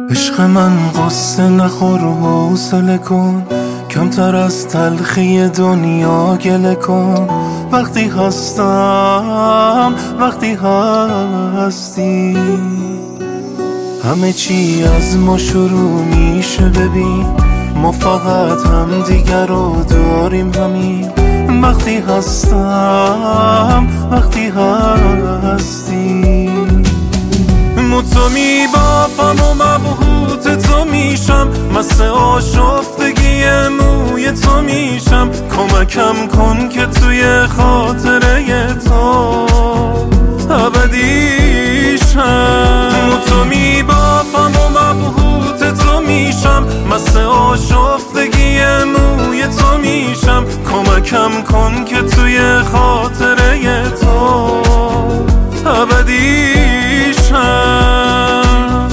عشق من قصه نخور و حوصله کن، کمتر از تلخی دنیا گله کن. وقتی هستم وقتی هستی، همه چی از ما شروع میشه. ببین ما فقط هم دیگر رو داریم همین. وقتی هستم وقتی هستی، تو میبافم و مبهوت تو میشم، مست آشفتگی موی تو میشم. کمکم کن که توی خاطره تو ابدیشم. تو میبافم و مبهوت تو میشم، مست آشفتگی موی تو میشم. کمکم کن که توی خاطره تو ابدیشم.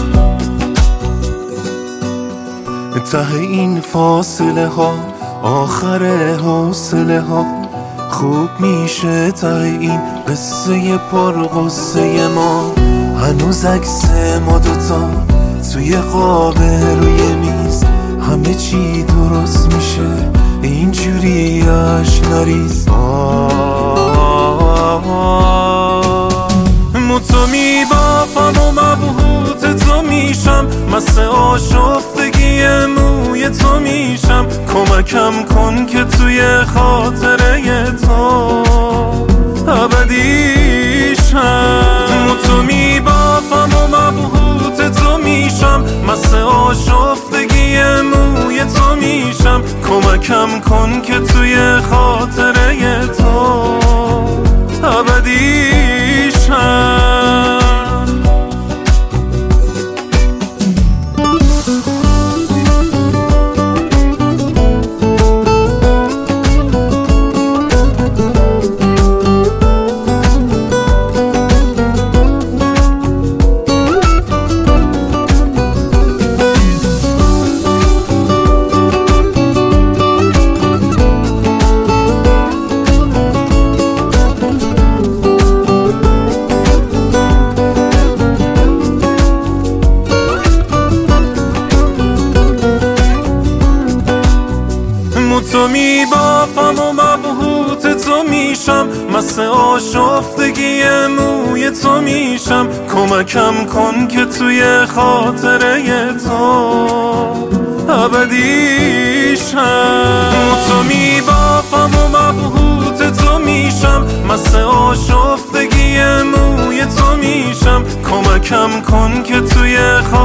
ته این فاصله ها آخر حوصله ها خوب میشه. ته این قصه پرغصه ما هنوز عکس ما دوتا توی قاب روی میز. همه چی درست میشه اینجوری اشناریز. تو میبافم و مبهوت تو میشم، مست آشفتگی موی تو میشم. کمکم کن که توی خاطره تو ابدیشم. تو میبافم و مبهوت تو میشم، مست آشفتگی موی تو میشم. کمکم کن که توی خاطره تو ابدیشم. تو میبافم و مبهوت تو میشم، مست آشفتگی موی تو میشم. کمکم کن که توی خاطره تو ابدیشم. تو میبافم و مبهوت تو میشم، مست آشفتگی موی تو میشم. کمکم کن که توی خاطره